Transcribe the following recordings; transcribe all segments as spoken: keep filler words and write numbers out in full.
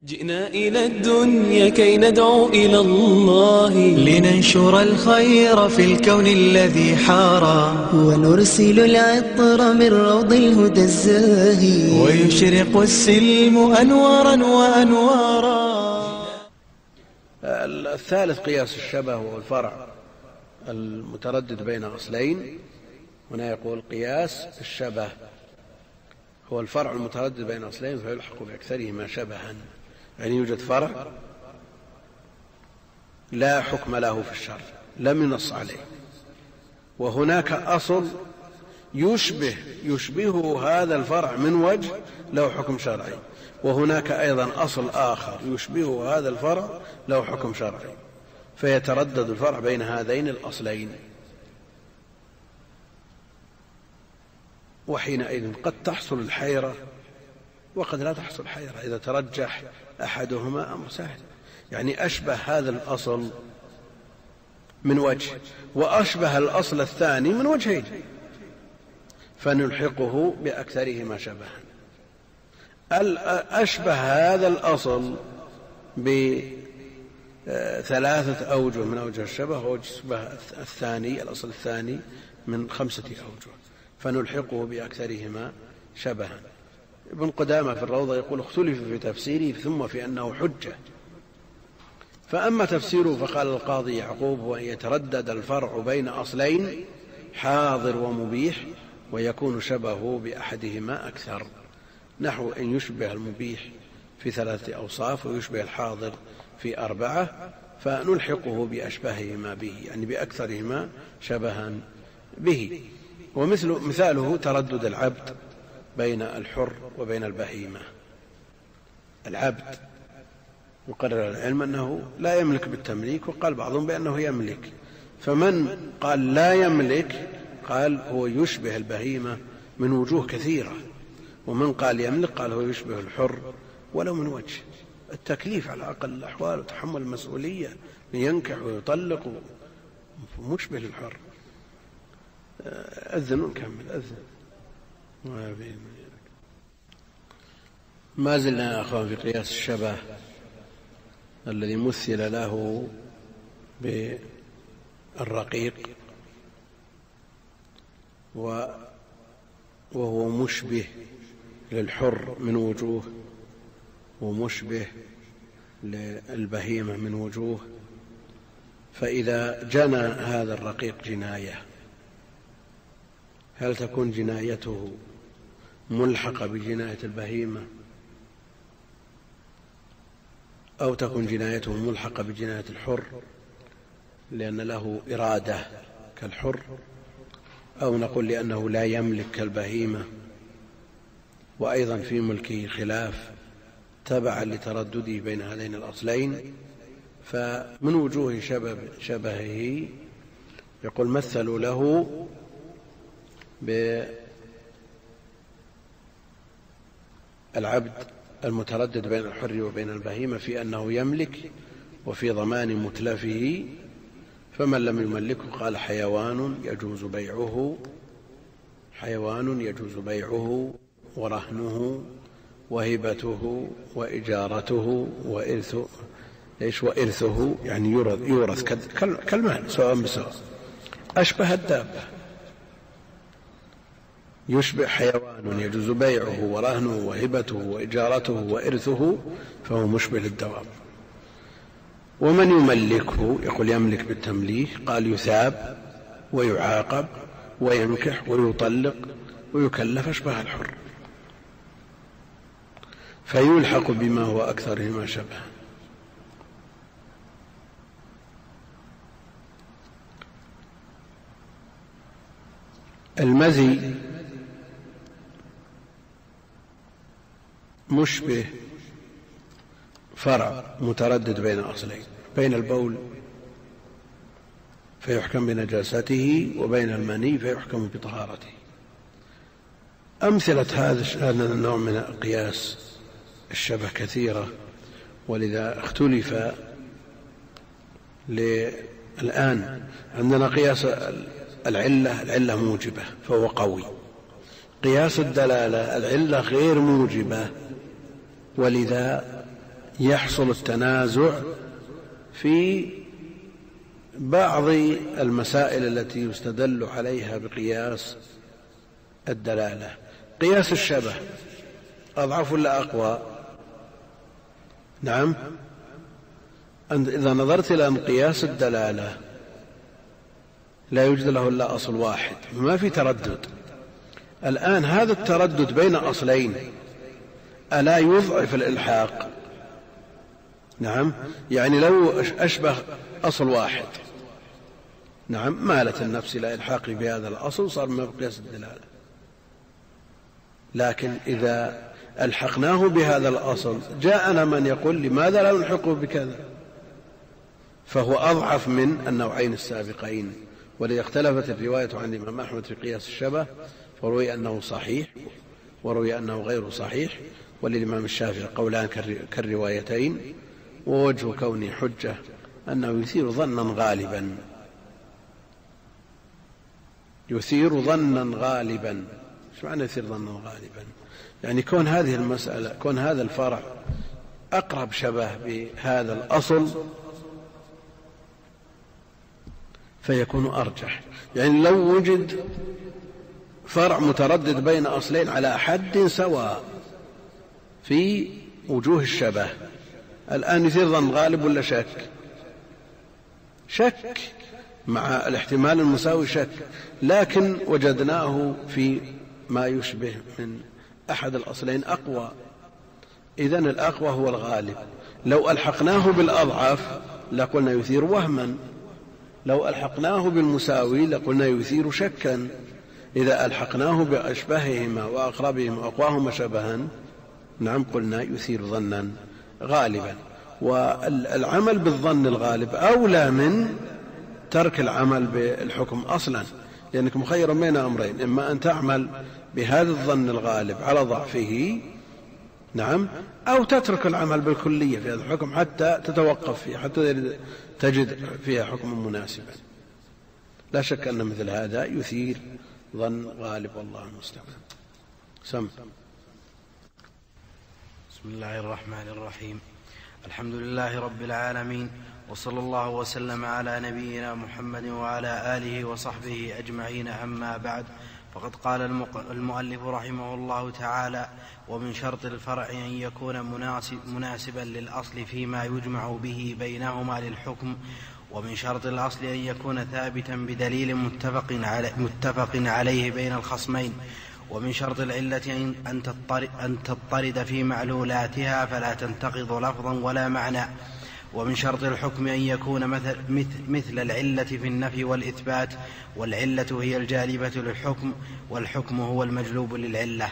جئنا إلى الدنيا كي ندعو إلى الله، لننشر الخير في الكون الذي حارى، ونرسل العطر من روض الهدى الزاهي، ويشرق السلم أنوارا وأنوارا. الثالث قياس الشبه والفرع المتردد بين أصلين. هنا يقول قياس الشبه هو الفرع المتردد بين أصلين فيلحق بأكثرهما شبها، يعني يوجد فرع لا حكم له في الشرع لم ينص عليه، وهناك أصل يشبه يشبهه هذا الفرع من وجه له حكم شرعي، وهناك أيضا أصل آخر يشبهه هذا الفرع له حكم شرعي، فيتردد الفرع بين هذين الأصلين. وحينئذ قد تحصل الحيرة وقد لا تحصل حيرة إذا ترجح أحدهما أمر سهل، يعني أشبه هذا الأصل من وجه وأشبه الأصل الثاني من وجهين، فنلحقه بأكثرهما شبها. أشبه هذا الأصل بثلاثة أوجه من أوجه الشبه، وأشبه الثاني الأصل الثاني من خمسة أوجه، فنلحقه بأكثرهما شبها. ابن قدامة في الروضة يقول اختلف في تفسيره ثم في أنه حجة. فأما تفسيره فقال القاضي يعقوب هو أن يتردد الفرع بين أصلين حاضر ومبيح، ويكون شبهه بأحدهما أكثر، نحو أن يشبه المبيح في ثلاثة أوصاف ويشبه الحاضر في أربعة، فنلحقه بأشبههما به، يعني بأكثرهما شبها به. ومثل مثاله تردد العبد بين الحر وبين البهيمة. العبد يقرر العلم أنه لا يملك بالتمليك، وقال بعضهم بأنه يملك، فمن قال لا يملك قال هو يشبه البهيمة من وجوه كثيرة، ومن قال يملك قال هو يشبه الحر ولو من وجه التكليف على أقل الأحوال وتحمل المسؤولية لينكح ويطلق، مشبه للحر. أذن ونكمل أذن. ما زلنا يا أخوان في قياس الشبه الذي مثل له بالرقيق، وهو مشبه للحر من وجوه ومشبه للبهيمة من وجوه. فإذا جنى هذا الرقيق جناية، هل تكون جنايته ملحقة بجناية البهيمة، أو تكون جنايته ملحقة بجناية الحر لأن له إرادة كالحر، أو نقول لأنه لا يملك كالبهيمة، وأيضا في ملكه خلاف تبعا لتردده بين هذين الأصلين. فمن وجوه شبه شبهه يقول مثلوا له بالعبد المتردد بين الحر وبين البهيمة في أنه يملك وفي ضمان متلفه، فمن لم يملكه قال حيوان يجوز بيعه حيوان يجوز بيعه ورهنه وهبته وإجارته وإرثه إيش وإرثه، يعني يورث كالمال سواء بسواء، أشبه الدابة، يشبه حيوان يجوز بيعه ورهنه وهبته وإجارته وإرثه، فهو مشبه للدواب. ومن يملكه يقول يملك بالتمليك قال يثاب ويعاقب وينكح ويطلق ويكلف أشبه الحر، فيلحق بما هو أكثرهما شبها. المذي مشبه فرع متردد بين أصلين، بين البول فيحكم بنجاسته وبين المني فيحكم بطهارته. أمثلة هذا النوع من قياس الشبه كثيرة، ولذا اختلف. الآن عندنا قياس العلة العلة موجبة فهو قوي، قياس الدلالة العلة غير موجبة، ولذا يحصل التنازع في بعض المسائل التي يستدل عليها بقياس الدلالة. قياس الشبه أضعف ولا أقوى؟ نعم، إذا نظرت إلى أن قياس الدلالة لا يوجد له إلا أصل واحد، ما في تردد. الآن هذا التردد بين أصلين ألا يضعف الإلحاق؟ نعم، يعني لو أشبه أصل واحد نعم مالت النفس إلى إلحاقه بهذا الأصل صار من قياس الدلالة. لكن إذا ألحقناه بهذا الأصل جاءنا من يقول لماذا لا نلحقه بكذا، فهو أضعف من النوعين السابقين. ولذا اختلفت الرواية عن الإمام أحمد في قياس الشبه، فروي أنه صحيح وروي أنه غير صحيح، وللإمام الشافعي قولان كالروايتين، ووجه كونه حجة أنه يثير ظنا غالبا يثير ظنا غالبا. ايش معنى يثير ظنا غالبا؟ يعني كون هذه المسألة كون هذا الفرع أقرب شبه بهذا الأصل فيكون أرجح. يعني لو وجد فرع متردد بين أصلين على حد سواء في وجوه الشبه، الآن يثير ظن غالب ولا شك؟ شك مع الاحتمال المساوي شك، لكن وجدناه في ما يشبه من أحد الأصلين أقوى، إذن الأقوى هو الغالب. لو ألحقناه بالأضعف لقلنا يثير وهما، لو ألحقناه بالمساوي لقلنا يثير شكا. إذا ألحقناه بأشبههما وأقربهما وأقواهما شبها نعم قلنا يثير ظنا غالبا. والعمل بالظن الغالب أولى من ترك العمل بالحكم أصلا، لأنك مخير بين أمرين: إما أن تعمل بهذا الظن الغالب على ضعفه نعم، أو تترك العمل بالكلية في هذا الحكم حتى تتوقف فيه، حتى تجد فيها حكم مناسبا. لا شك أن مثل هذا يثير ظن غالب، والله المستعان. سم. بسم الله الرحمن الرحيم. الحمد لله رب العالمين، وصلى الله وسلم على نبينا محمد وعلى آله وصحبه أجمعين. أما بعد، فقد قال المؤلف رحمه الله تعالى: ومن شرط الفرع أن يكون مناسب مناسبا للأصل فيما يجمع به بينهما للحكم، ومن شرط الأصل أن يكون ثابتا بدليل متفق عليه, متفق عليه بين الخصمين، ومن شرط العلة أن تضطرد, أن تضطرد في معلولاتها فلا تنتقض لفظا ولا معنى، ومن شرط الحكم أن يكون مثل, مثل العلة في النفي والإثبات، والعلة هي الجالبة للحكم، والحكم هو المجلوب للعلة.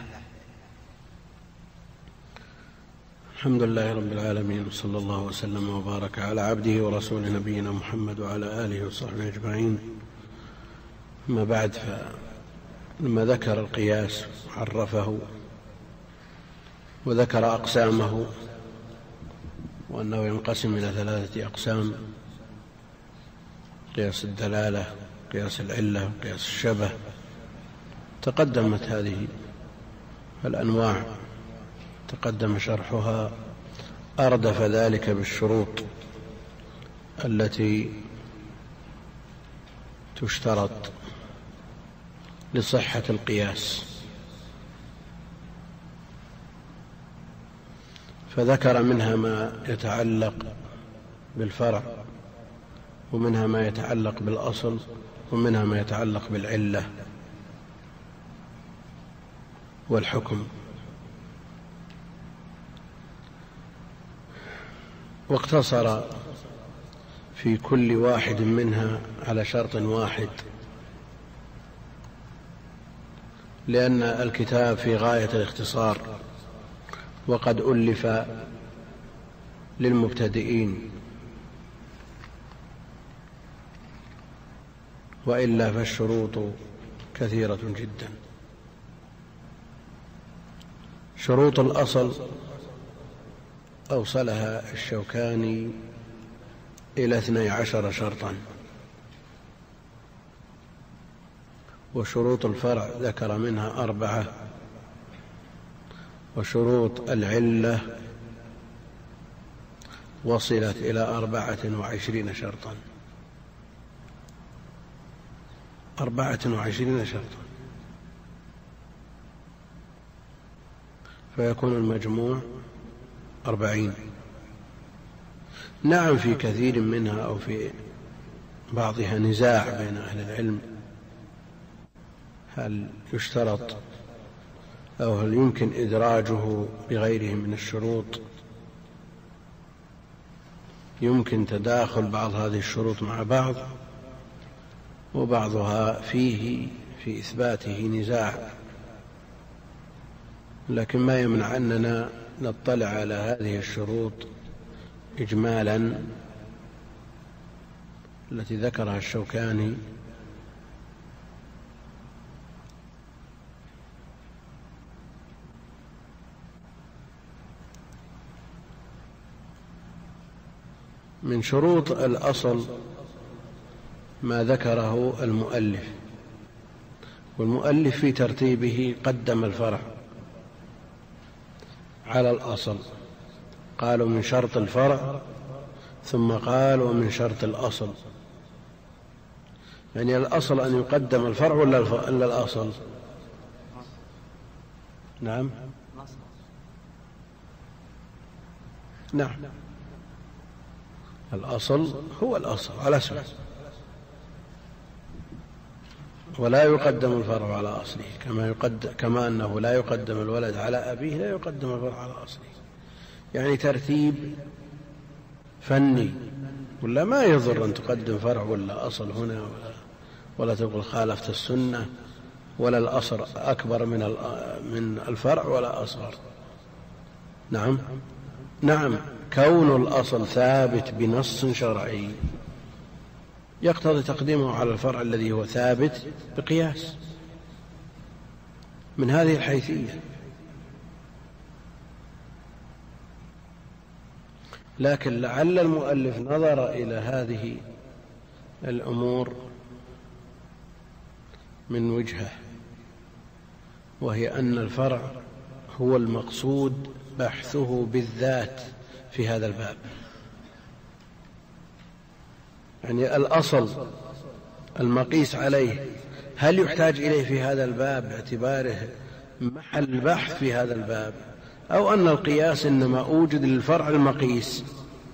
الحمد لله رب العالمين، صلى الله وسلم وبارك على عبده ورسوله نبينا محمد وعلى آله وصحبه أجمعين. أما بعد، فلما ذكر القياس عرفه وذكر أقسامه، وأنه ينقسم إلى ثلاثة أقسام: قياس الدلالة، قياس العلة، وقياس الشبه. تقدمت هذه الأنواع تقدم شرحها، أردف ذلك بالشروط التي تشترط لصحة القياس، فذكر منها ما يتعلق بالفرع، ومنها ما يتعلق بالأصل، ومنها ما يتعلق بالعلة والحكم. واقتصر في كل واحد منها على شرط واحد، لأن الكتاب في غاية الاختصار، وقد ألف للمبتدئين، وإلا فالشروط كثيرة جدا. شروط الأصل أوصلها الشوكاني إلى اثني عشر شرطا، وشروط الفرع ذكر منها أربعة، وشروط العلة وصلت إلى أربعة وعشرين شرطا، أربعة وعشرين شرطا، فيكون المجموع أربعين. نعم في كثير منها أو في بعضها نزاع بين أهل العلم هل يشترط أو هل يمكن إدراجه بغيره من الشروط، يمكن تداخل بعض هذه الشروط مع بعض، وبعضها فيه في إثباته نزاع، لكن ما يمنع أننا نطلع على هذه الشروط إجمالا التي ذكرها الشوكاني من شروط الأصل ما ذكره المؤلف، والمؤلف في ترتيبه قدم الفرع على الأصل، قالوا من شرط الفرع ثم قالوا من شرط الأصل، يعني الأصل أن يقدم الفرع ولا الأصل؟ نعم نعم الأصل هو الأصل على اسمه، ولا يقدم الفرع على أصله، كما يقدم كما أنه لا يقدم الولد على أبيه لا يقدم الفرع على أصله، يعني ترتيب فني، ولا ما يضر أن تقدم فرع ولا أصل هنا، ولا, ولا تقول خالفت السنة، ولا الأصل أكبر من من الفرع ولا أصغر. نعم نعم كون الأصل ثابت بنص شرعي يقتضي تقديمه على الفرع الذي هو ثابت بقياس، من هذه الحيثية. لكن لعل المؤلف نظر إلى هذه الأمور من وجهة، وهي أن الفرع هو المقصود بحثه بالذات في هذا الباب، يعني الأصل المقيس عليه هل يحتاج إليه في هذا الباب باعتباره محل بحث في هذا الباب، أو أن القياس إنما أوجد للفرع المقيس،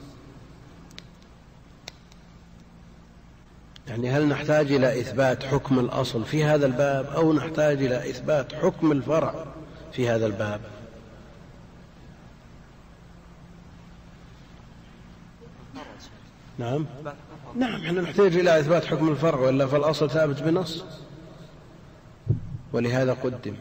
يعني هل نحتاج إلى إثبات حكم الأصل في هذا الباب أو نحتاج إلى إثبات حكم الفرع في هذا الباب؟ نعم نعم احنا نحتاج إلى إثبات حكم الفرع، ولا فالأصل ثابت بنص، ولهذا قدم.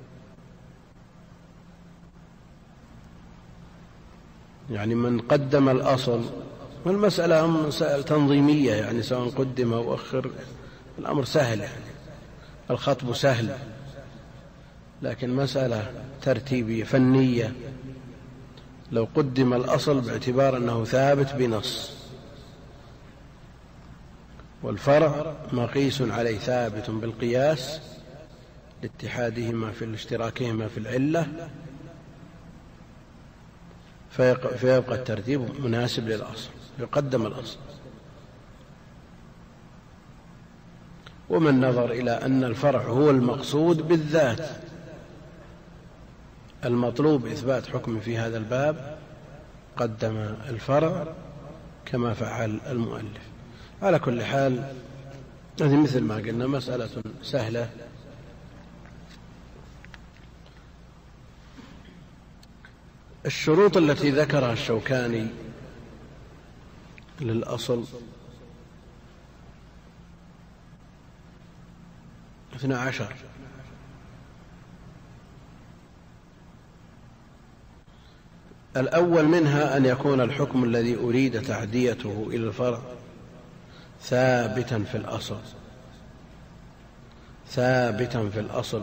يعني من قدم الأصل، والمسألة مسائل تنظيمية، يعني سواء قدم أو أخر الأمر سهل، يعني الخطب سهل، لكن مسألة ترتيبية فنية. لو قدم الأصل باعتبار أنه ثابت بنص، والفرع مقيس عليه ثابت بالقياس لاتحادهما في الاشتراكهما في العلة، فيبقى الترتيب مناسب للأصل، يقدم الأصل. ومن نظر إلى أن الفرع هو المقصود بالذات المطلوب إثبات حكم في هذا الباب قدم الفرع كما فعل المؤلف. على كل حال هذه مثل ما قلنا مسألة سهلة، الشروط التي ذكرها الشوكاني للأصل اثنا عشر، الأول منها أن يكون الحكم الذي أريد تعديته إلى الفرع ثابتا في الأصل، ثابتا في الأصل،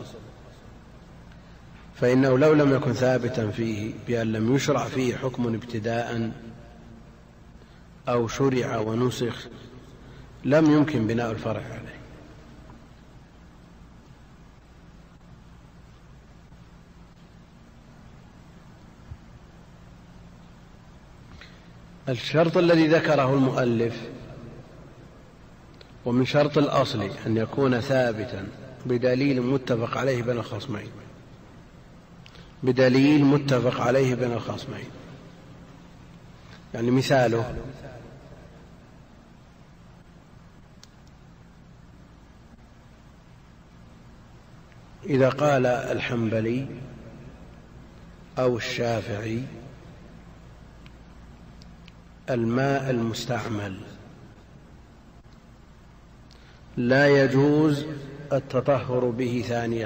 فإنه لو لم يكن ثابتا فيه بأن لم يشرع فيه حكم ابتداء أو شرع ونسخ لم يمكن بناء الفرع عليه. الشرط الذي ذكره المؤلف ومن شرط الأصل أن يكون ثابتا بدليل متفق عليه بين الخصمين، بدليل متفق عليه بين الخصمين. يعني مثاله إذا قال الحنبلي أو الشافعي الماء المستعمل لا يجوز التطهر به ثانية،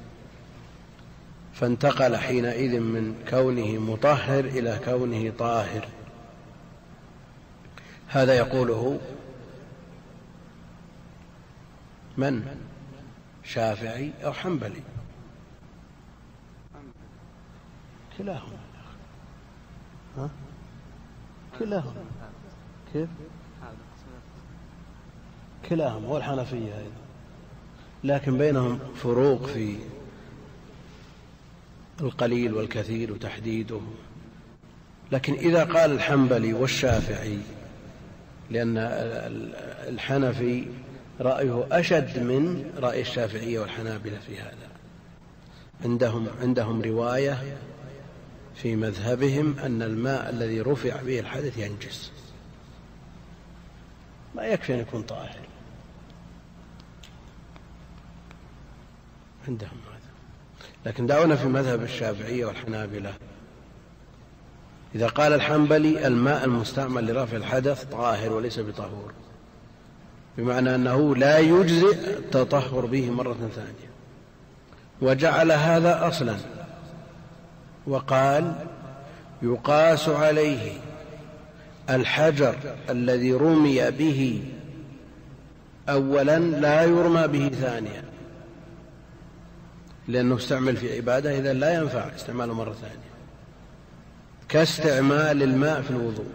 فانتقل حينئذ من كونه مطهر إلى كونه طاهر، هذا يقوله من؟ شافعي أو حنبلي؟ كلاهما. ها؟ كلاهما. كيف؟ كلاهما، والحنفية أيضا، لكن بينهم فروق في القليل والكثير وتحديده. لكن إذا قال الحنبلي والشافعي، لأن الحنفي رأيه أشد من رأي الشافعية والحنابلة في هذا، عندهم عندهم رواية في مذهبهم أن الماء الذي رفع به الحدث ينجس، ما يكفي أن يكون طاهر، عندهم هذا. لكن دعونا في مذهب الشافعية والحنابلة، إذا قال الحنبلي الماء المستعمل لرفع الحدث طاهر وليس بطهور، بمعنى أنه لا يجزئ التطهر به مرة ثانية، وجعل هذا أصلا، وقال يقاس عليه الحجر الذي رمي به أولا لا يرمى به ثانيا، لأنه استعمل في عبادة إذا لا ينفع استعماله مرة ثانية، كاستعمال الماء في الوضوء.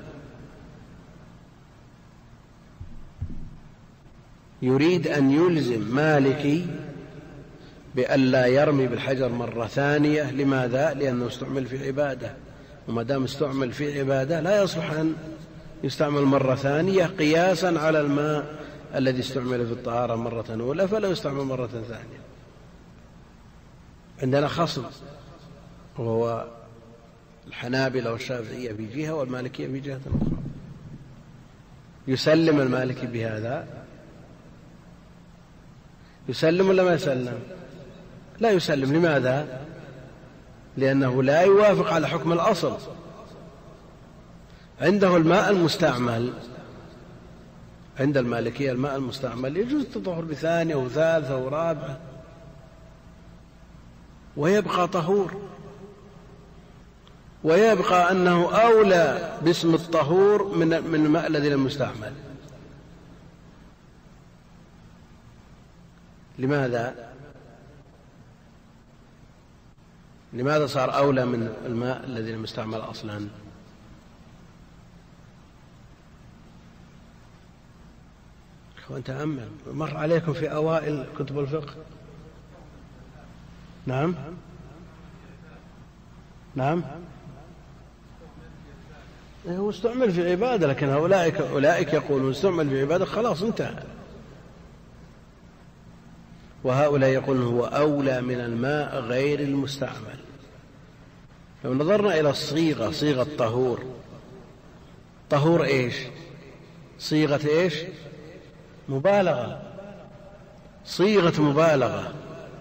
يريد أن يلزم مالكي بألا يرمي بالحجر مرة ثانية. لماذا؟ لأنه استعمل في عبادة، وما دام استعمل في عبادة لا يصلح أن يستعمل مرة ثانية، قياسا على الماء الذي استعمل في الطهارة مرة أولى فلا يستعمل مرة ثانية. عندنا خصم وهو الحنابلة والشافعية في جهة والمالكية في جهة أخرى. يسلم المالكي بهذا؟ يسلم ولا ما يسلم؟ لا يسلم. لماذا؟ لأنه لا يوافق على حكم الأصل. عنده الماء المستعمل، عند المالكية الماء المستعمل يجوز التطهر بثانية وثالثة ورابعة ويبقى طهور، ويبقى أنه أولى باسم الطهور من من الماء الذي لم يستعمل. لماذا؟ لماذا صار أولى من الماء الذي لم يستعمل أصلا؟ أخوان تأمل، مر عليكم في أوائل كتب الفقه. نعم نعم هو استعمل في عبادة، لكن أولئك أولئك يقولون استعمل في عبادة خلاص انتهى، وهؤلاء يقولون هو أولى من الماء غير المستعمل. لو نظرنا إلى الصيغة، صيغة طهور، طهور إيش؟ صيغة إيش؟ مبالغة، صيغة مبالغة.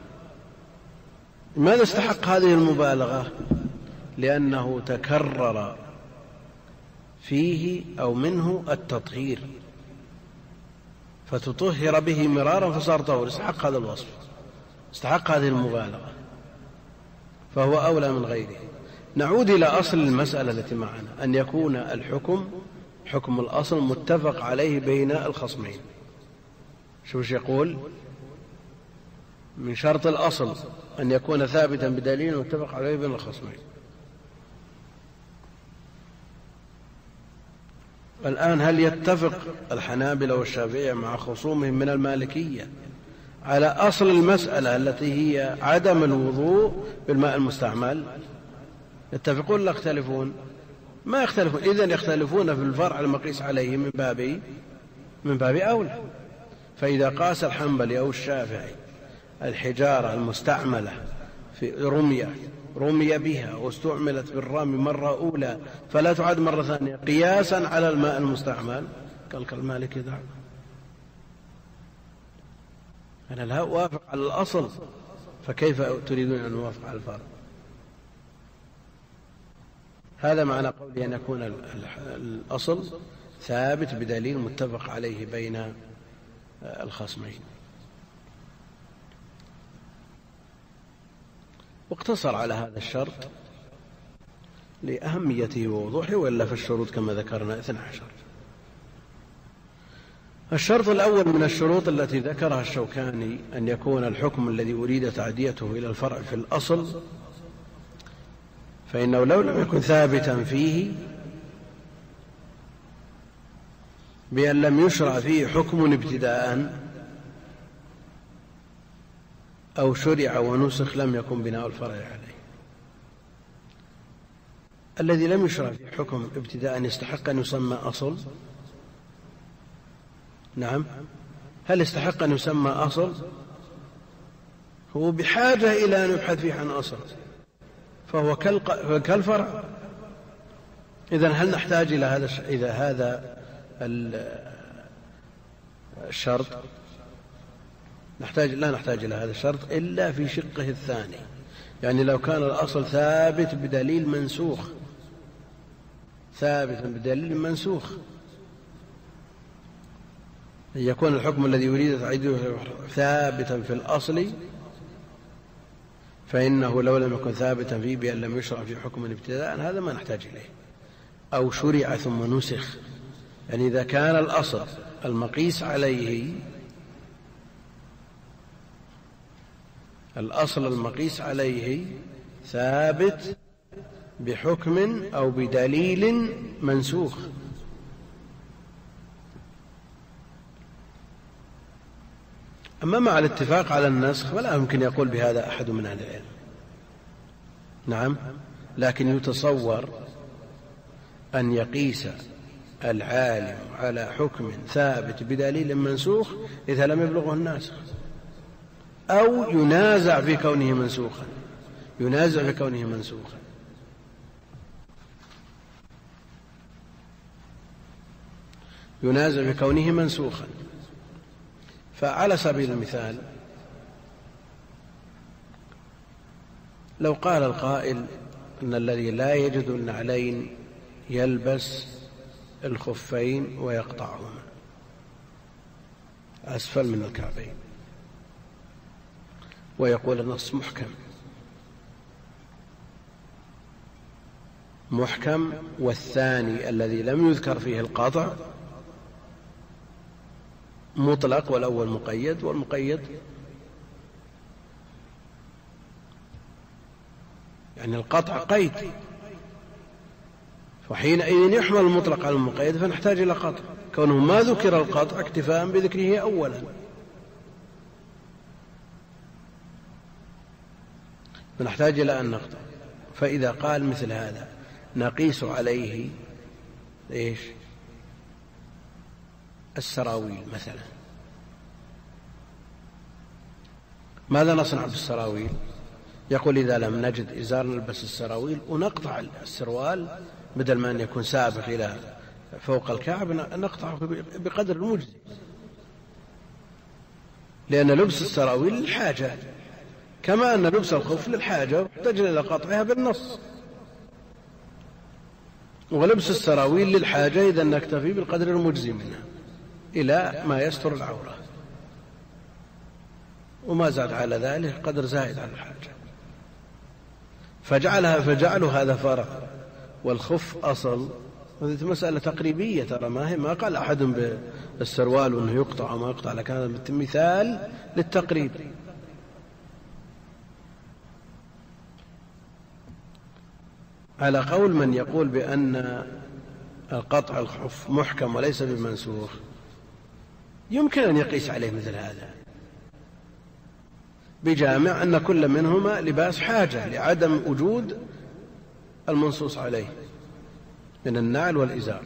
لماذا استحق هذه المبالغة؟ لأنه تكرر فيه أو منه التطهير، فتطهر به مرارا فصار طهور، استحق هذا الوصف، استحق هذه المبالغة، فهو أولى من غيره. نعود إلى أصل المسألة التي معنا، أن يكون الحكم حكم الأصل متفق عليه بين الخصمين. شوف يقول؟ من شرط الأصل أن يكون ثابتا بدليل متفق عليه بين الخصمين. الآن هل يتفق الحنابلة والشافعية مع خصومهم من المالكية على أصل المسألة التي هي عدم الوضوء بالماء المستعمل؟ يتفقون لا يختلفون؟ ما يختلفون. إذن يختلفون في الفرع المقيس عليه من باب من باب أولى. فإذا قاس الحنبلي أو الشافعي الحجارة المستعملة في رمية رمي بها واستعملت بالرمي مرة أولى فلا تعاد مرة ثانية قياسا على الماء المستعمل، قال كالمالك دع، أنا لا أوافق على الأصل، فكيف تريدون أن نوافق على الفرع؟ هذا معنى قولي أن يكون الأصل ثابت بدليل متفق عليه بين الخصمين. واقتصر على هذا الشرط لأهميته ووضوحه، وإلا في الشروط كما ذكرنا اثنى عشر. الشرط الأول من الشروط التي ذكرها الشوكاني أن يكون الحكم الذي أريد تعديته إلى الفرع في الأصل، فإنه لو لم يكن ثابتا فيه بأن لم يشرع فيه حكم ابتداء أو شرع ونسخ لم يكن بناء الفرع عليه. الذي لم يشرع فيه حكم ابتداء يستحق أن يسمى أصل؟ نعم. هل يستحق أن يسمى أصل؟ هو بحاجة إلى أن يبحث فيه عن أصل، فهو كالفرع. إذن هل نحتاج إلى هذا إلى هذا الشرط؟ نحتاج لا نحتاج إلى هذا الشرط إلا في شقه الثاني، يعني لو كان الأصل ثابت بدليل منسوخ، ثابت بدليل منسوخ، يكون الحكم الذي يريد تعييده ثابتا في الأصل، فإنه لو لم يكن ثابتا فيه بأن لم يشرع في حكم ابتداء هذا ما نحتاج إليه. أو شرع ثم نسخ، يعني إذا كان الأصل المقيس عليه الأصل المقيس عليه ثابت بحكم أو بدليل منسوخ، أما مع الاتفاق على النسخ فلا يمكن يقول بهذا أحد من أهل العلم. نعم، لكن يتصور أن يقيس العالم على حكم ثابت بدليل منسوخ إذا لم يبلغه الناسخ، أو ينازع في كونه منسوخا ينازع في كونه منسوخا ينازع في كونه منسوخا. فعلى سبيل المثال لو قال القائل أن الذي لا يجد النعلين يلبس الخفين ويقطعهما أسفل من الكعبين، ويقول النص محكم محكم والثاني الذي لم يذكر فيه القطع مطلق والأول مقيد، والمقيد يعني القطع قيد، وحينئذ يحمل المطلق على المقيد فنحتاج إلى قطع، كونه ما ذكر القطع اكتفاء بذكره أولا، فنحتاج إلى أن نقطع. فإذا قال مثل هذا نقيس عليه إيش؟ السراويل مثلا. ماذا نصنع بالسراويل؟ يقول إذا لم نجد إزار نلبس السراويل ونقطع السروال، بدل ما أن يكون سابق إلى فوق الكعب نقطعه بقدر المجزي، لأن لبس السراويل للحاجة كما أن لبس الخف للحاجة يحتاج إلى قطعها بالنص، ولبس السراويل للحاجة إذا نكتفي بالقدر المجزي منها إلى ما يستر العورة، وما زاد على ذلك قدر زائد على الحاجة، فجعلها فجعلوا هذا فرق والخف أصل. هذه مسألة تقريبية ترى، ما هي ما قال أحد بالسروال وأنه يقطع وما يقطع، لكن هذا مثال للتقريب. على قول من يقول بأن القطع الخف محكم وليس بمنسوخ، يمكن أن يقيس عليه مثل هذا بجامع أن كل منهما لباس حاجة لعدم وجود المنصوص عليه، من النعل والإزار.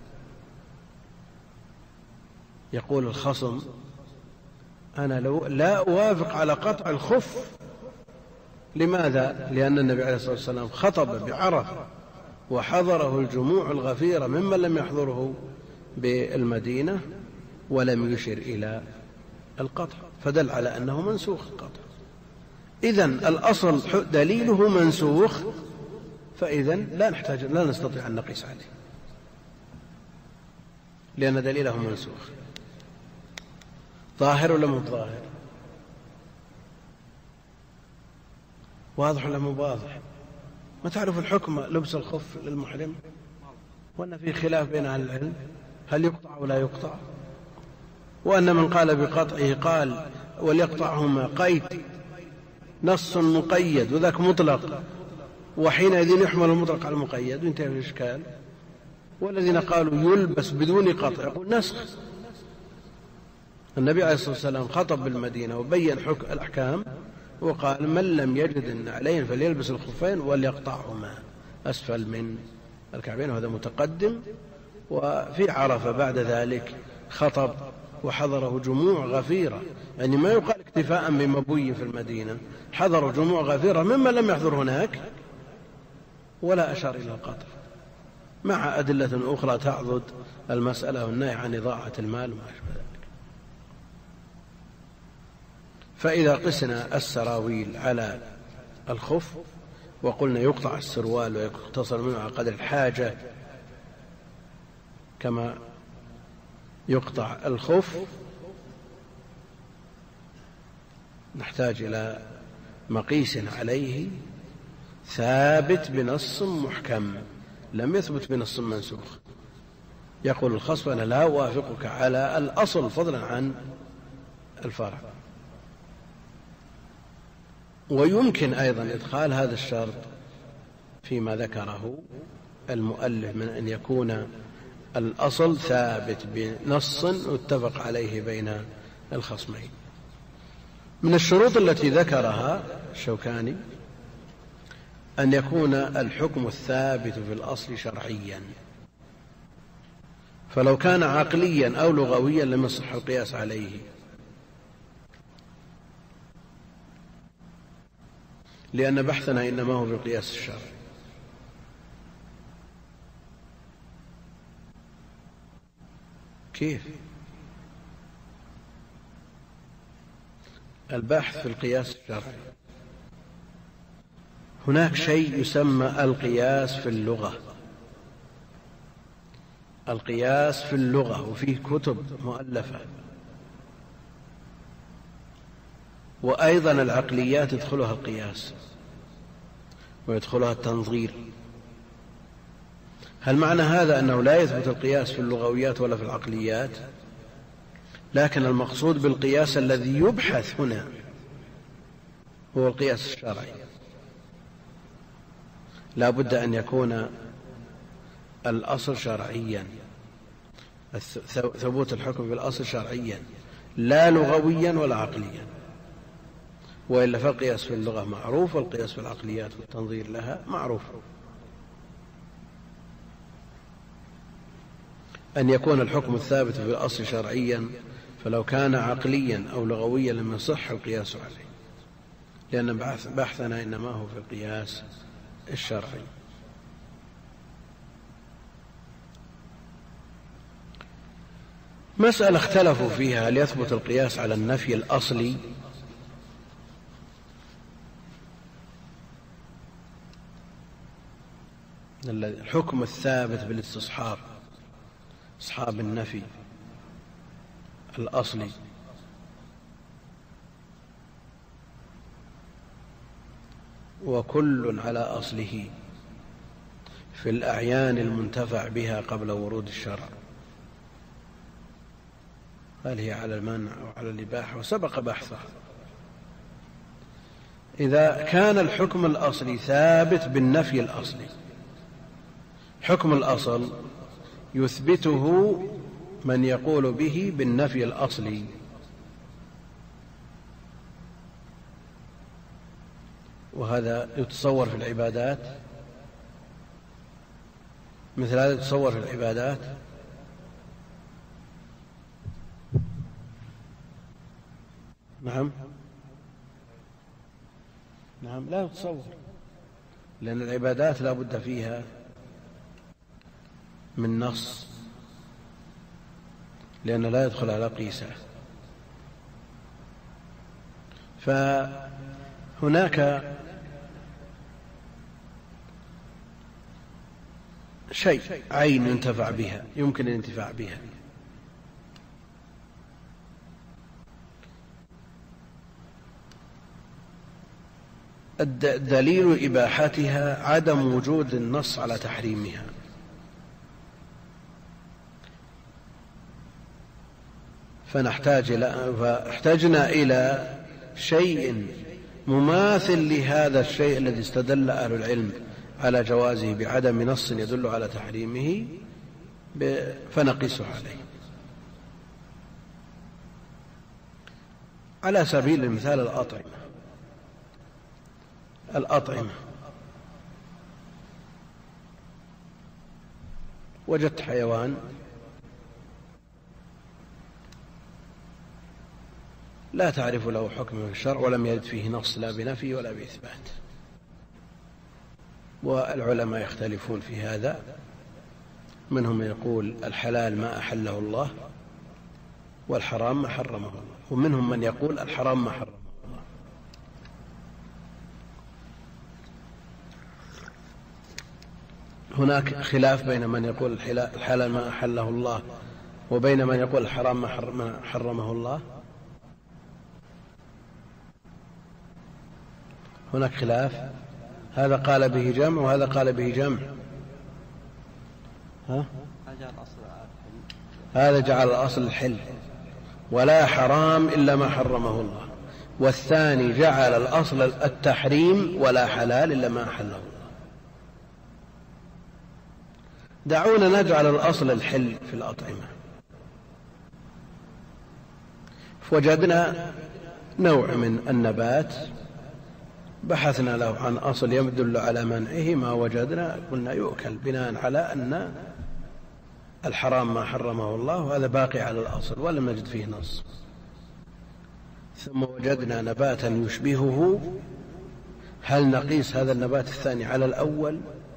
يقول الخصم: أنا لو لا أوافق على قطع الخف. لماذا؟ لأن النبي عليه الصلاة والسلام خطب بعرفة وحضره الجموع الغفيرة ممن لم يحضره بالمدينة ولم يشر إلى القطع، فدل على أنه منسوخ القطع. إذن الأصل دليله منسوخ، فإذن لا نحتاج لا نستطيع أن نقيس عليه لأن دليله منسوخ. ظاهر ولا مو ظاهر؟ واضح ولا مو واضح؟ ما تعرف الحكم لبس الخف للمحرم؟ وأن في خلاف بين أهل العلم هل يقطع ولا يقطع، وأن من قال بقطعه قال وليقطعهما قيد نص مقيد وذاك مطلق، وحينئذ يحمل المطلق على المقيد وانتهى الإشكال. والذين قالوا يلبس بدون قطع يقول نسخ. النبي عليه الصلاة والسلام خطب بالمدينة وبين حكم الأحكام وقال: من لم يجد النعلين فليلبس الخفين وليقطعهما أسفل من الكعبين. وهذا متقدم. وفي عرفة بعد ذلك خطب وحضره جموع غفيرة، يعني ما يقال اكتفاء بمبوي في المدينة، حضروا جموع غفيرة ممن لم يحضر هناك ولا أشار إلى القطع، مع أدلة أخرى تعضد المسألة والنهي عن إضاعة المال وما أشبه ذلك. فإذا قسنا السراويل على الخف وقلنا يقطع السروال ويقتصر منه على قدر الحاجة كما يقطع الخف، نحتاج إلى مقيس عليه ثابت بنص محكم لم يثبت بنص منسوخ. يقول الخصم: أنا لا أوافقك على الأصل فضلا عن الفرع. ويمكن أيضا إدخال هذا الشرط فيما ذكره المؤلف من أن يكون الأصل ثابت بنص اتفق عليه بين الخصمين. من الشروط التي ذكرها الشوكاني أن يكون الحكم الثابت في الأصل شرعيا، فلو كان عقليا أو لغويا لم يصح القياس عليه، لأن بحثنا إنما هو في القياس الشرعي. كيف؟ البحث في القياس الشرعي. هناك شيء يسمى القياس في اللغة، القياس في اللغة، وفيه كتب مؤلفة، وأيضا العقليات يدخلها القياس ويدخلها التنظير. هل معنى هذا أنه لا يثبت القياس في اللغويات ولا في العقليات؟ لكن المقصود بالقياس الذي يبحث هنا هو القياس الشرعي. لا بد أن يكون الأصل شرعيا، ثبوت الحكم بالأصل شرعيا لا لغويا ولا عقليا، وإلا فالقياس في اللغة معروف والقياس في العقليات والتنظير لها معروف. أن يكون الحكم الثابت في الأصل شرعيا، فلو كان عقليا أو لغويا لم يصح القياس عليه، لأن بحثنا إنما هو في القياس الشرعي. مسألة اختلفوا فيها: هل يثبت القياس على النفي الأصلي الحكم الثابت بالاستصحاب، استصحاب النفي الأصلي، وكل على أصله في الأعيان المنتفع بها قبل ورود الشرع، هل هي على المنع أو على الإباحة؟ وسبق بحثه. إذا كان الحكم الأصلي ثابت بالنفي الأصلي، حكم الأصل يثبته من يقول به بالنفي الأصلي، وهذا يتصور في العبادات مثل هذا تصور في العبادات. نعم نعم لا يتصور، لأن العبادات لا بد فيها من نص، لأن لا يدخل على قيسه. فهناك شيء عين ينتفع بها، يمكن الانتفاع بها، دليل إباحتها عدم وجود النص على تحريمها. فنحتاج إلى فاحتجنا إلى شيء مماثل لهذا الشيء الذي استدل أهل العلم على جوازه بعدم نص يدل على تحريمه، فنقيسه عليه. على سبيل المثال الأطعمة الأطعمة وجدت حيوان لا تعرف له حكم في الشرع ولم يرد فيه نص لا بنفي ولا بإثبات، والعلماء يختلفون في هذا، منهم يقول الحلال ما أحله الله والحرام ما حرمه الله، ومنهم من يقول الحرام ما حرمه الله. هناك خلاف بين من يقول الحلال ما أحله الله وبين من يقول الحرام ما حرمه الله. هناك خلاف، هذا قال به جمع وهذا قال به جمع. ها؟ هذا جعل الأصل الحل ولا حرام إلا ما حرمه الله، والثاني جعل الأصل التحريم ولا حلال إلا ما أحله الله. دعونا نجعل الأصل الحل في الأطعمة. فوجدنا نوع من النبات بحثنا له عن أصل يدل على منعه، ما وجدنا قلنا يؤكل بناء على أن الحرام ما حرمه الله، وهذا باقي على الأصل ولم نجد فيه نص. ثم وجدنا نباتا يشبهه، هل نقيس هذا النبات الثاني على الأول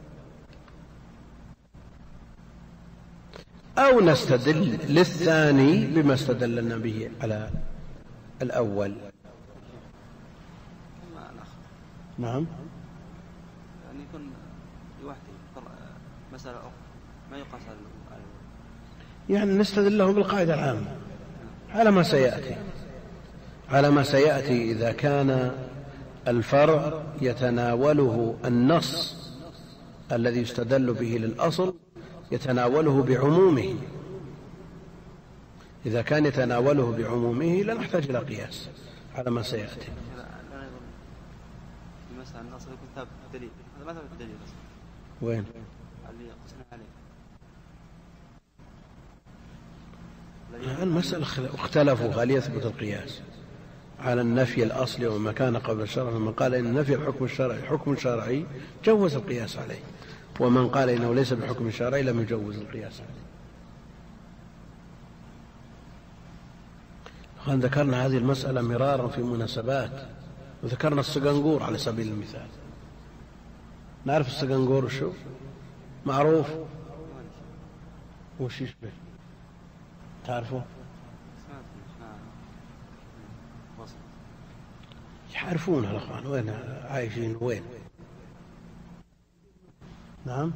أو نستدل للثاني بما استدلنا به على الأول؟ نعم يعني يكون لوحده مسألة أخرى ما يقاس على يعني نستدل له بالقاعدة العامة على ما سيأتي على ما سيأتي إذا كان الفرع يتناوله النص الذي يستدل به للأصل يتناوله بعمومه. إذا كان يتناوله بعمومه لا نحتاج إلى قياس على ما سيأتي. مثلا الأصل يكون ثابت دليل، هذا ما ثابت دليل وين؟ اللي قسنا عليه. المسألة اختلفوا هل يثبت القياس على النفي الأصلي وما كان قبل الشرع. من قال إن نفي الحكم الشرعي حكم شرعي جوز القياس عليه، ومن قال إنه ليس بحكم شرعي لم يجوز القياس عليه. ذكرنا هذه المسألة مرارا في مناسبات، وذكرنا السقنقور على سبيل المثال. نعرف السقنقور وشو معروف وش يشبه؟ تعرفه؟ يعرفونها الأخوان، وين عايشين وين؟ نعم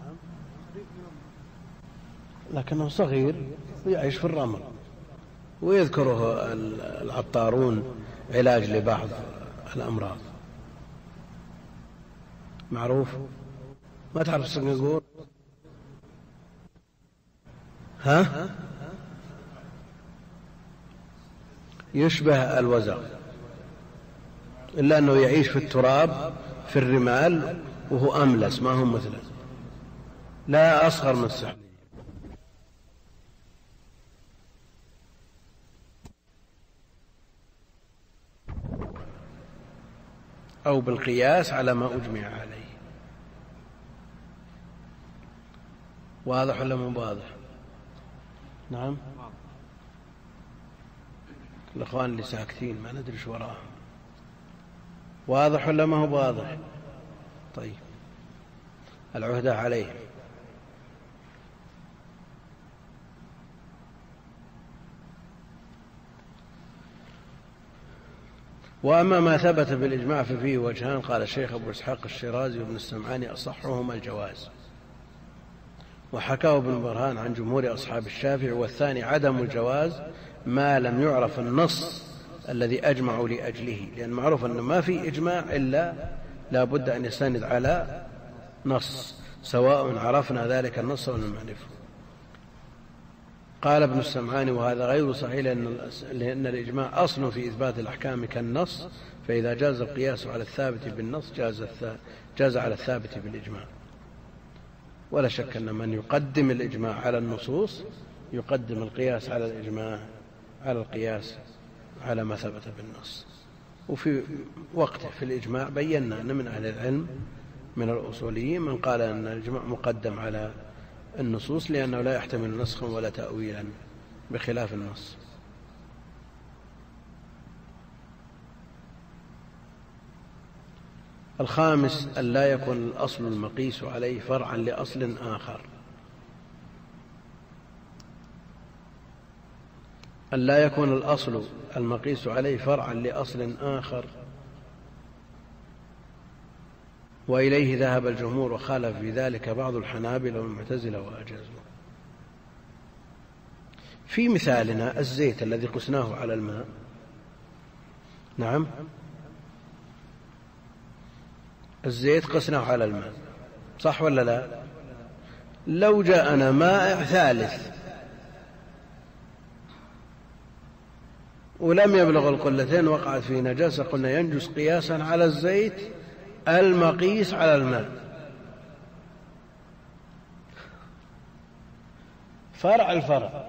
لكنه صغير ويعيش في الرمل، ويذكره العطارون علاج لبعض الأمراض. معروف؟ ما تعرف السقنقور؟ ها؟ يشبه الوزغ إلا أنه يعيش في التراب في الرمال وهو أملس، ما هو مثله، لا أصغر من السحلية. أو بالقياس على ما أجمع عليه. واضح ولا مو واضح؟ نعم. الأخوان اللي ساكتين ما ندري شو وراهم. واضح ولا ما هو واضح؟ طيب العهدة عليهم. وأما ما ثبت بالإجماع ففيه وجهان. قال الشيخ أبو إسحاق الشيرازي وابن السمعاني أصحهما الجواز، وحكاه ابن برهان عن جمهور أصحاب الشافعي، والثاني عدم الجواز ما لم يعرف النص الذي أجمعوا لأجله، لأن معروف أنه ما في إجماع إلا لا بد أن يستند على نص، سواء عرفنا ذلك النص أو لم نعرفه. قال ابن السمعاني وهذا غير صحيح، لأن الإجماع أصل في إثبات الأحكام كالنص، فإذا جاز القياس على الثابت بالنص جاز, جاز على الثابت بالإجماع. ولا شك أن من يقدم الإجماع على النصوص يقدم القياس على الإجماع على القياس على ما ثبت بالنص. وفي وقته في الإجماع بينا أن من أهل العلم من الأصوليين من قال أن الإجماع مقدم على النصوص لأنه لا يحتمل نسخا ولا تأويلا بخلاف النص. الخامس أن لا يكون الأصل المقيس عليه فرعا لأصل آخر. أن لا يكون الأصل المقيس عليه فرعا لأصل آخر، وإليه ذهب الجمهور وخالف في ذلك بعض الحنابلة والمعتزلة وأجازوه. في مثالنا الزيت الذي قسناه على الماء، نعم الزيت قسناه على الماء، صح ولا لا؟ لو جاءنا ماء ثالث ولم يبلغ القلتين وقعت فيه نجاسة قلنا ينجس قياسا على الزيت المقيس على الماء. فرع الفرع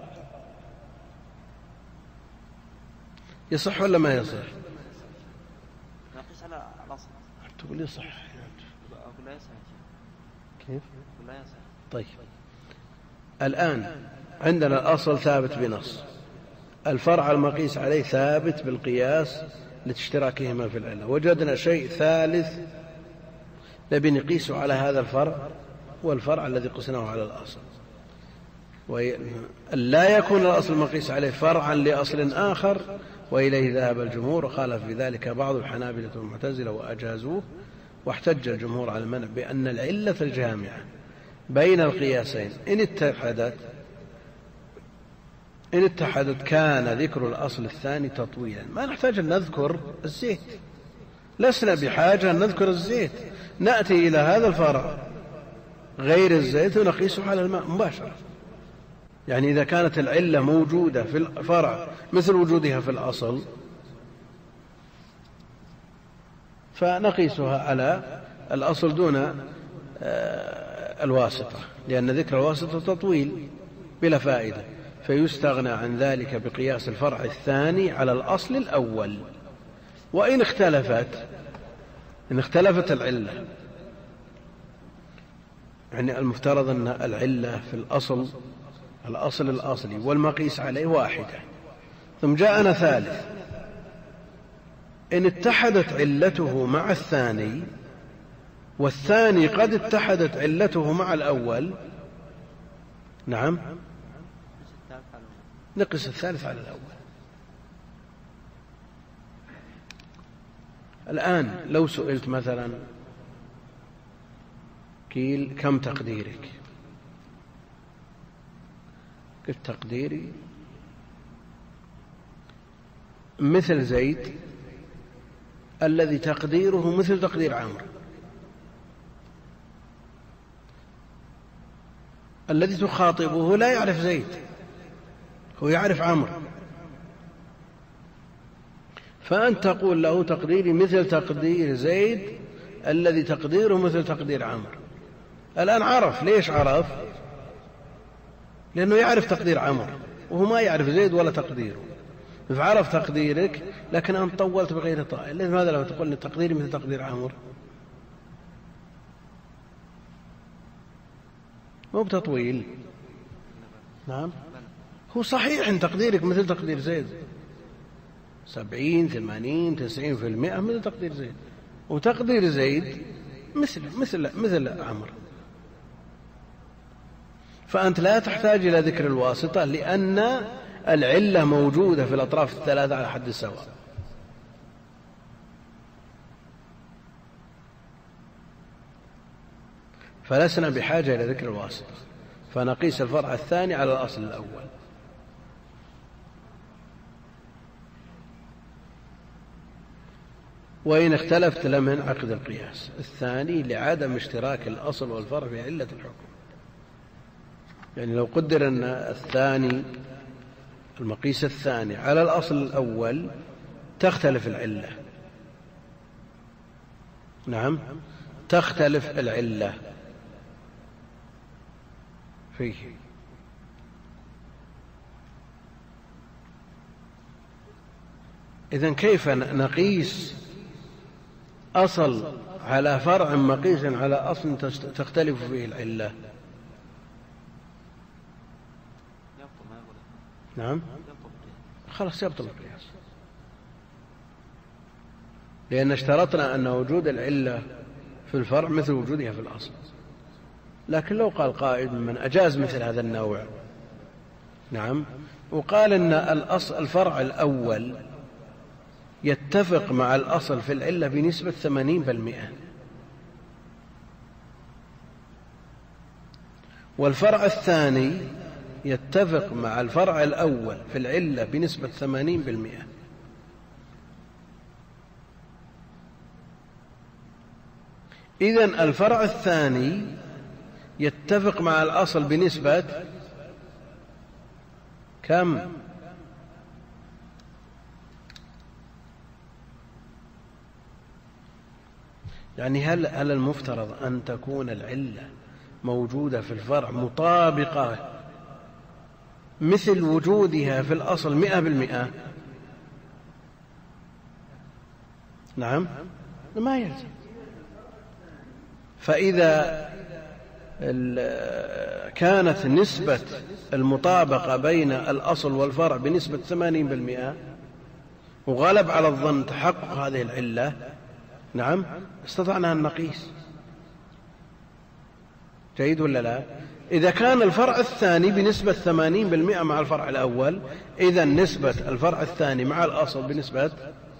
يصح ولا ما يصح؟ نقيس على الأصل. تقول يصح. أقول لا يصح. كيف؟ أقول لا يصح. طيب الآن عندنا الأصل ثابت بنص، الفرع المقيس عليه ثابت بالقياس لاشتراكهما في العلة، وجدنا شيء ثالث نبي نقيسه على هذا الفرع والفرع الذي قسناه على الأصل. لا يكون الأصل المقيس عليه فرعا لأصل آخر، وإليه ذهب الجمهور وخالف في ذلك بعض الحنابلة والمعتزلة وأجازوه. واحتج الجمهور على المنع بأن العلة الجامعة بين القياسين إن اتحدت إن اتحدت كان ذكر الأصل الثاني تطويلا. ما نحتاج أن نذكر الزيت، لسنا بحاجة أن نذكر الزيت، نأتي إلى هذا الفرع غير الزيت ونقيسه على الماء مباشرة. يعني إذا كانت العلة موجودة في الفرع مثل وجودها في الأصل فنقيسها على الأصل دون الواسطة، لأن ذكر الواسطة تطويل بلا فائدة، فيستغنى عن ذلك بقياس الفرع الثاني على الأصل الأول. وإن اختلفت إن اختلفت العلة، يعني المفترض أن العلة في الأصل الأصل الأصلي والمقيس عليه واحدة، ثم جاءنا ثالث، إن اتحدت علته مع الثاني والثاني قد اتحدت علته مع الأول، نعم نقص الثالث على الأول. الآن لو سئلت مثلا قيل كم تقديرك؟ قلت تقديري مثل زيد الذي تقديره مثل تقدير عمرو، الذي تخاطبه لا يعرف زيد، هو يعرف عمرو، فأنت تقول له تقديري مثل تقدير زيد الذي تقديره مثل تقدير عمرو. الآن عرف. ليش عرف؟ لأنه يعرف تقدير عمرو وهو ما يعرف زيد ولا تقديره، فعرف تقديرك لكن أنت طولت بغير طائل. لماذا لما تقول لي تقديري مثل تقدير عمرو؟ مو بتطويل. نعم، هو صحيح ان تقديرك مثل تقدير زيد، سبعين ثمانين تسعين في المئة مثل تقدير زيد، وتقدير زيد مثل مثل مثل عمرو. فأنت لا تحتاج إلى ذكر الواسطة، لأن العلة موجودة في الأطراف الثلاثة على حد سواء. فلسنا بحاجة إلى ذكر الواسطة، فنقيس الفرع الثاني على الأصل الأول. وإن اختلفت لم ينعقد القياس الثاني لعدم اشتراك الأصل والفرع في علة الحكم. يعني لو قدر أن الثاني المقيس الثاني على الأصل الأول تختلف العلة. نعم، تختلف العلة فيه. إذن كيف نقيس أصل على فرع مقيس على أصل تختلف فيه العلة؟ نعم، خلاص يبطل القياس، لأن اشترطنا أن وجود العلة في الفرع مثل وجودها في الأصل. لكن لو قال قائل من أجاز مثل هذا النوع، نعم، وقال أن الأصل الفرع الأول يتفق مع الأصل في العلة بنسبة ثمانين بالمئة، والفرع الثاني يتفق مع الفرع الأول في العلة بنسبة ثمانين بالمئة، إذن الفرع الثاني يتفق مع الأصل بنسبة كم؟ يعني هل هل المفترض أن تكون العلة موجودة في الفرع مطابقة مثل وجودها في الأصل مئة بالمئة؟ نعم، ما يلزم. فإذا كانت نسبة المطابقة بين الأصل والفرع بنسبة ثمانين بالمئة وغلب على الظن تحقق هذه العلة، نعم، استطعنا أن نقيس. جيد ولا لا؟ إذا كان الفرع الثاني بنسبة ثمانين بالمئة مع الفرع الأول، إذا نسبة الفرع الثاني مع الأصل بنسبة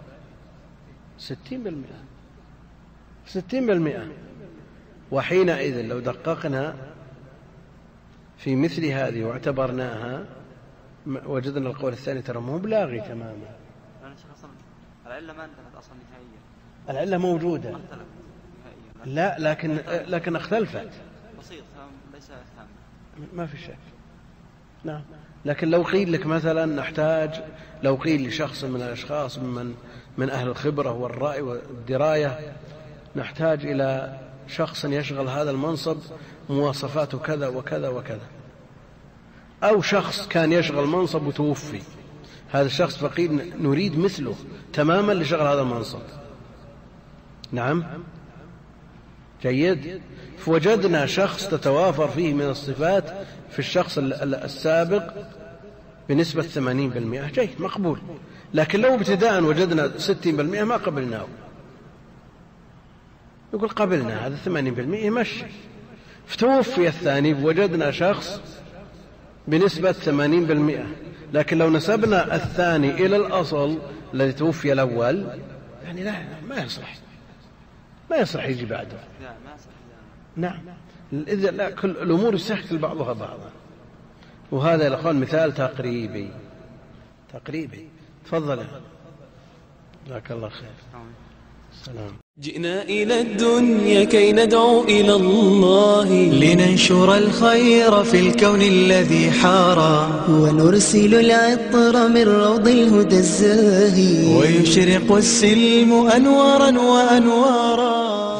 ستين بالمئة ستين بالمئة. وحينئذ لو دققنا في مثل هذه واعتبرناها وجدنا القول الثاني ترى مو بلاغي تماما. العلة ما انتهت أصلا نهائيا، العلة موجودة، لا لكن لكن اختلفت بسيط، ليس تام، ما في شك. نعم، لكن لو قيل لك مثلا نحتاج، لو قيل لشخص من الأشخاص من من أهل الخبرة والرأي والدراية نحتاج إلى شخص يشغل هذا المنصب مواصفاته كذا وكذا وكذا، أو شخص كان يشغل منصب وتوفي، هذا الشخص فقير نريد مثله تماما لشغل هذا المنصب. نعم، جيد. فوجدنا شخص تتوافر فيه من الصفات في الشخص السابق بنسبة ثمانين بالمئة، جيد مقبول. لكن لو ابتداء وجدنا ستين بالمئة ما قبلناه، يقول قبلنا هذا ثمانين بالمئة يمشي. فتوفي الثاني وجدنا شخص بنسبة ثمانين بالمئة، لكن لو نسبنا الثاني إلى الأصل الذي توفي الأول يعني لا، ما يصلح ما يصلح يجي بعده. نعم، إذا لا، كل الأمور يسهل بعضها بعضا. وهذا يقول مثال تقريبي تقريبي. تفضل، جزاك الله خير. السلام. جئنا إلى الدنيا كي ندعو إلى الله، لننشر الخير في الكون الذي حارى، ونرسل العطر من روض الهدى الزاهي، ويشرق السلم أنوارا وأنوارا.